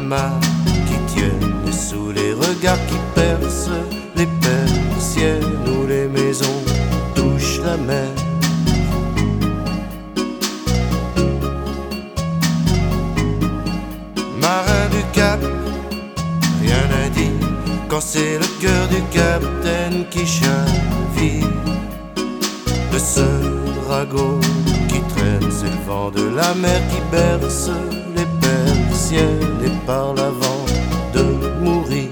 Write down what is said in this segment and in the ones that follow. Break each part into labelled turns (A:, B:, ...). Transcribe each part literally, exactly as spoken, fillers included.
A: amarres qui tiennent et sous les regards qui percent les persiennes où les maisons touchent la mer. Marin du Cap, rien n'a dit quand c'est le cœur du capitaine qui chavire. Le seul ragot qui traîne, c'est le vent de la mer qui berce les persiennes et par l'avant de mourir.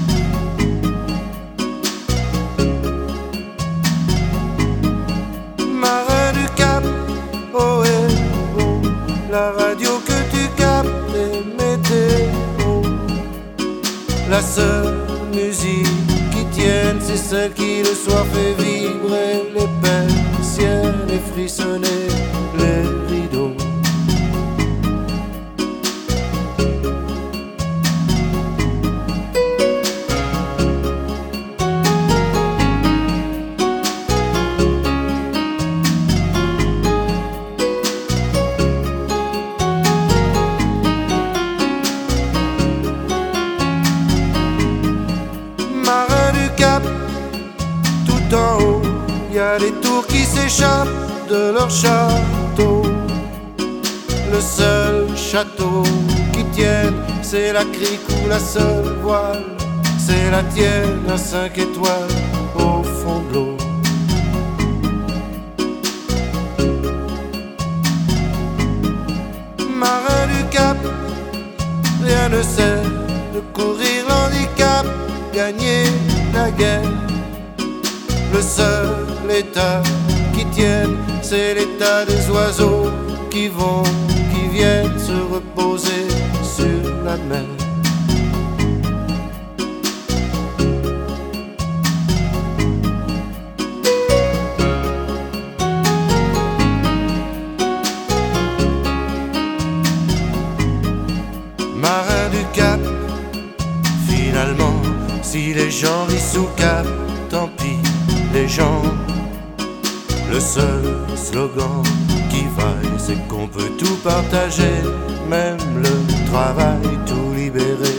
A: Marin du Cap, oh et oh, la radio que tu captes est météo. La seule musique qui tienne, c'est celle qui le soir fait vibrer les persiennes et frissonner les rideaux. Marin du Cap, tout en haut, y a des tours qui s'échappent de leur château. Le seul château qui tienne, c'est la crique ou la seule voile. C'est la tienne à cinq étoiles au fond de l'eau. Marin du Cap, rien ne sert de courir l'handicap, gagner la guerre. Le seul état qui tienne, c'est l'état des oiseaux qui vont, qui viennent se reposer sur la mer. Marin du Cap, finalement, si les gens rient sous cap, tant pis les gens. Le seul slogan qui vaille, c'est qu'on peut tout partager, même le travail, tout libérer.